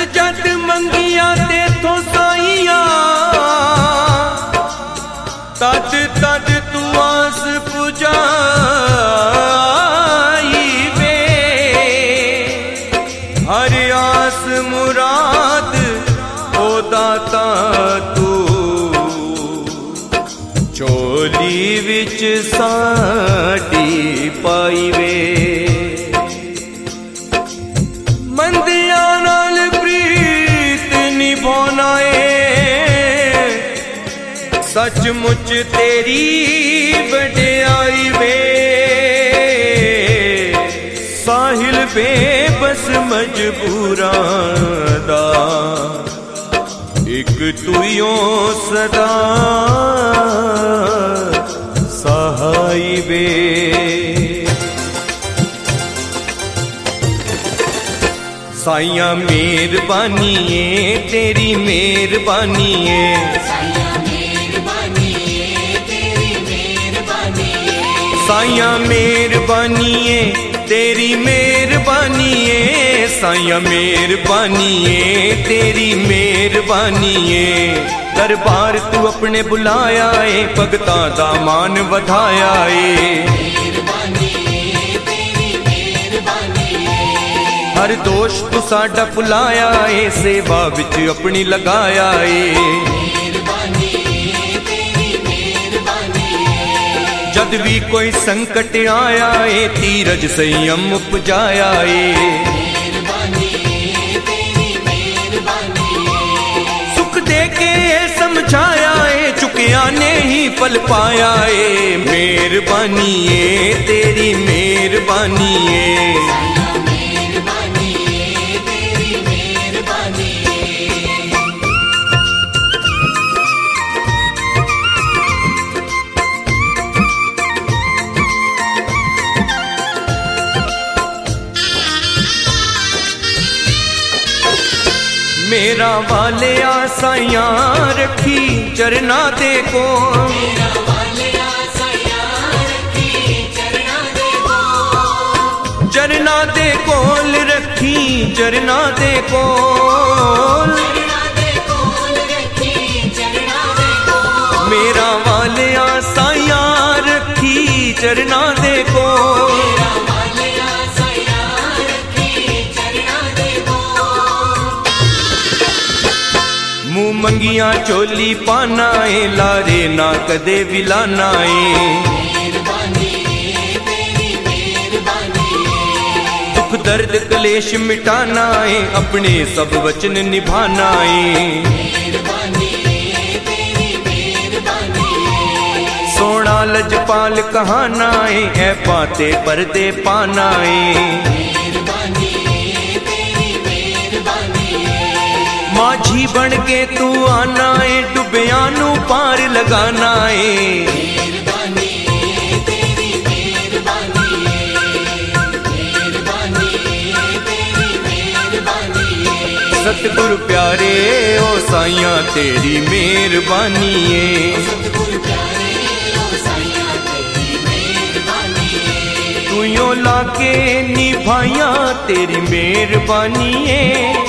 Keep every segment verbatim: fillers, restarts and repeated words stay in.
जद मंगिया तेथों साइया तद तद तू आस पुजाई वे। हर आस मुराद ओ दाता तू चोली विच साडी पाई वे। मंदिया नाल प्रीत निभाना है सचमुच तेरी वड्याई वे। साहिल बेबस मजबूरां दा एक तुइयों सदा सहाई वे। साइया मेहरबानी है तेरी मेहरबानी है। साइया मेहरबानी है तेरी मेहरबानी है। साइया मेहरबानी है तेरी मेहरबानी है। साइया मेहरबानी है तेरी मेहरबानी है। दरबार तू अपने बुलाया है भगतां दा मान वधाया है। हर दोष तू साडा भुलाया है सेवा विच अपनी लगाया है। जद भी कोई संकट आया है धीरज संयम उपजाया है। सुख दे के समझाया है चुकिया ने ही फल पाया है। मेहरबानी है तेरी मेहरबानी है। मेरा वाले आसाइया रखी चरना दे को। मेरा वाले आसाइया रखी चरना दे को। चरना दे कोल रखी चरना दे कोल। मेरा वाले आसाइया रखी चरना दे को। मुँह मंगिया चोली पाना है लारे ना कदे विलाना है। दुख दर्द क्लेश मिटाना है अपने सब वचन निभाना है। सोना लजपाल कहाना है ऐ पाते पर्दे पाना है। माझी बन के तू आना है डुबिया नू पार लगाना है। सतगुरु प्यारे ओ साइया तेरी मेहरबानी है। तू यो लाके निभाया तेरी मेहरबानी है।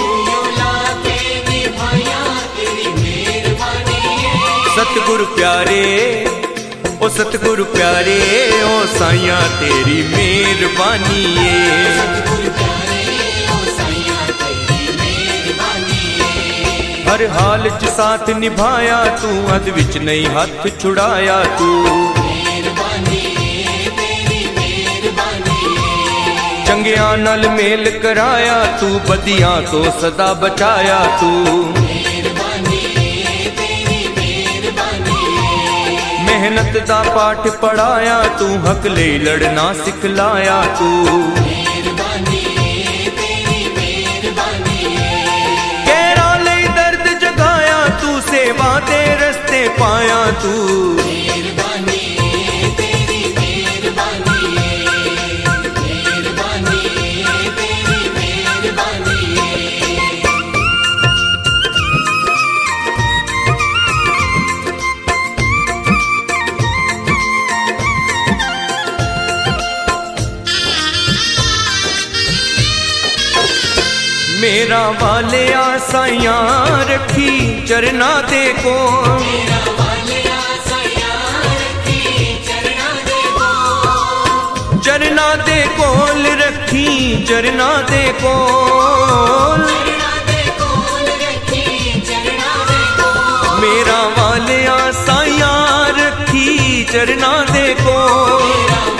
सतगुरु प्यारे ओ सतगुरु प्यारे ओ साइया तेरी मेहरबानी है। हर हाल च साथ निभाया तू अद विच नहीं हाथ छुड़ाया तू। चंगिया नाल मेल कराया तू बदियां तो सदा बचाया तू। मेहनत दा पाठ पढ़ाया तू हक ले लड़ना सिखलाया तू। कहरा ले दर्द जगाया तू सेवा दे रस्ते पाया तू। मेरा वालिया साइयां रखी चरना दे कोल, चरना दे कोल रखी चरना दे कोल, मेरा वालिया साइयां रखी चरना दे कोल।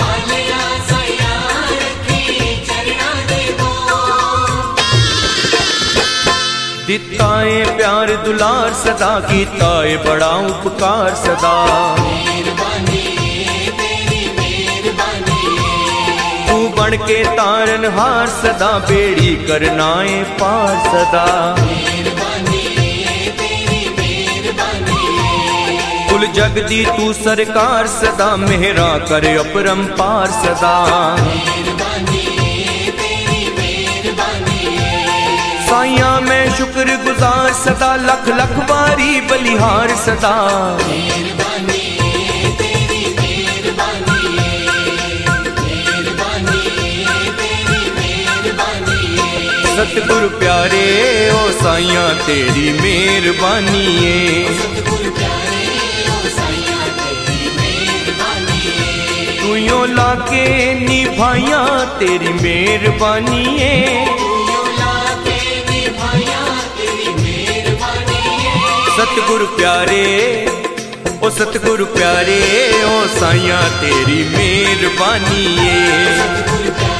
दिता है प्यार दुलार सदा, कीता है बड़ा उपकार सदा। तू बन के तारन हार सदा, बेड़ी करना है पार सदा। कुल जग दी तू सरकार सदा, मेहरा करे अपरंपार सदा। साइयां मैं शुक्र गुजार सदा, लख लख बारी बलिहार सदा। सतगुरु प्यारे ओ साइयां तेरी मेहरबानी है, तू यो लाके निभाइया तेरी मेहरबानी है। सतगुरु प्यारे ओ सतगुरु प्यारे ओ साइयां तेरी मेहरबानी है।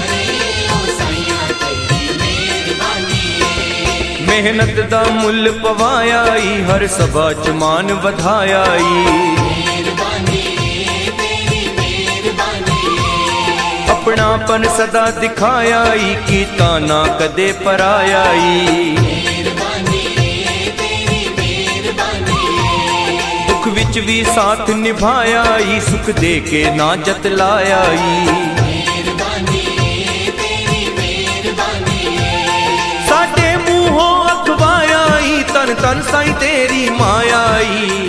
मेहनत दा मुल पवाया ई, हर सभा च मान वधाया ई। अपनापन सदा दिखाया ई, कीता ना कदे पराया ई। दुख विच भी साथ निभाया ई, सुख दे के ना जतलाया ई। साडे मूहों अखवाया ई, तन तन साईं तेरी माया ई।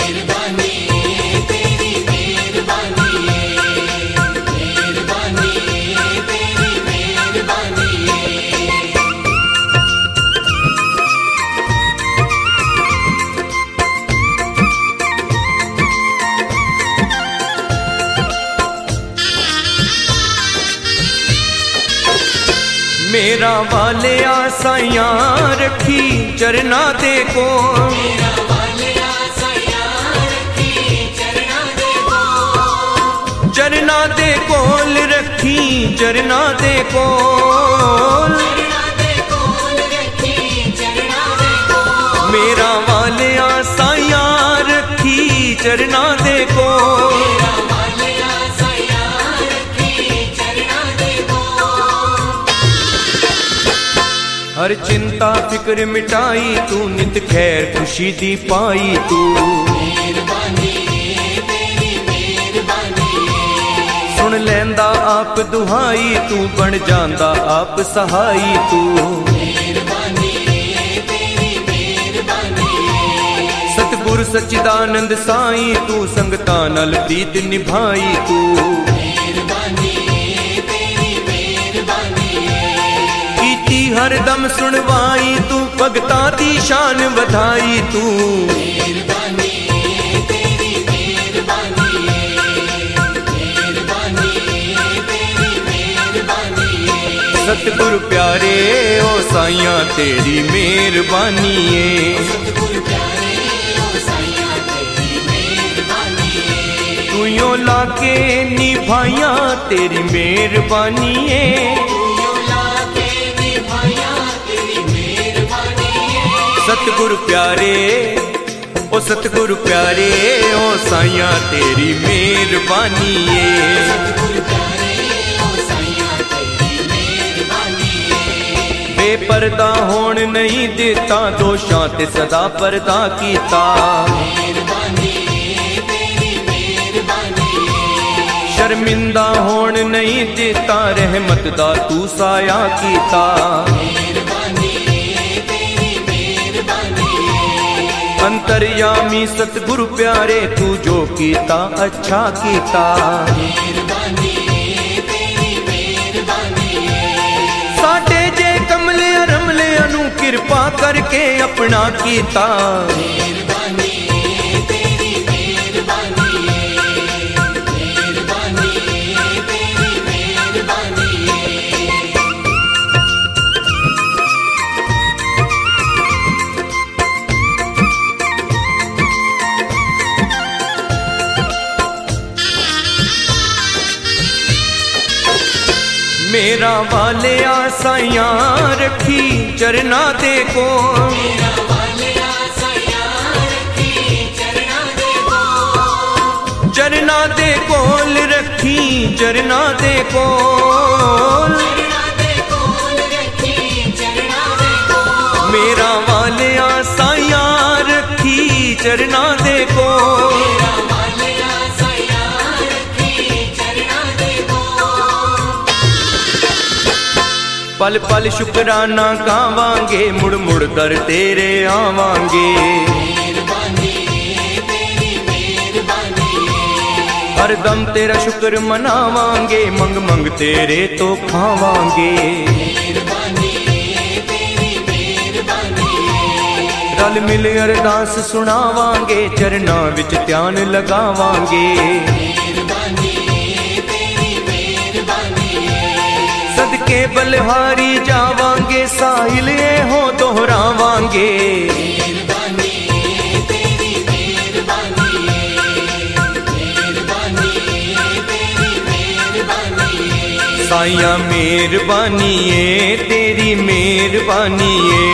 मेरा वालिया साइयां रखी चरना दे कोल, चरना दे कोल रखी चरना दे कोल, मेरा वालिया साइयां रखी चरना दे कोल। हर चिंता फिक्र मिटाई तू, नित खैर खुशी दी पाई तू। सुन लैंदा आप दुहाई तू, बन जांदा आप सहाई तू। सतगुर सच्चिदानंद साई तू, संगतां नाल प्रीत निभाई तू। हर दम सुनवाई तू, भगतां दी शान वधाई तू। सतगुरु प्यारे ओ साइयां तेरी मेहरबानी है, तू यो लाके निभाइया तेरी मेहरबानी है। सतगुरु प्यारे ओ सतगुरु प्यारे ओ साइयां तेरी मेहरबानी है। बेपर्दा होण नहीं देता, दोषां ते सदा पर्दा कीता। शर्मिंदा होण नहीं देता, रहमत दा तू साया कीता। अंतर्यामी सतगुरु प्यारे तू जो कीता अच्छा कीता। साडे जे कमले रमले कृपा करके अपना कीता। मेरा वाले आसाइयां रखी चरना दे को, चरना दे कोल रखी चरना दे कोल, मेरा वाले आसाइयां रखी चरना दे कोल। पल पल शुकराना गावांगे, मुड़ मुड़ कर तेरे आवांगे। हर दम तेरा शुक्र मनावांगे, मंग मंग तेरे तो खावांगे। रल मिल अरदास सुनावांगे, चरना विच ध्यान लगावांगे। सदके बलिहारी जावांगे, साहिल ये हो दोहरावांगे। साइया मेहरबानी है तेरी मेहरबानी है,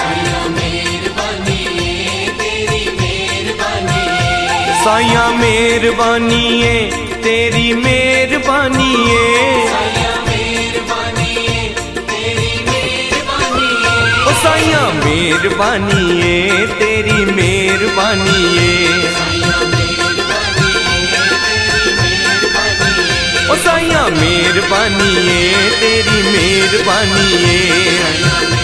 साइया मेहरबानी है तेरी मेहरबानी है। साइया मेहरबानी है तेरी मेहरबानी है, ओ साइया मेहरबानी है तेरी मेहरबानी है।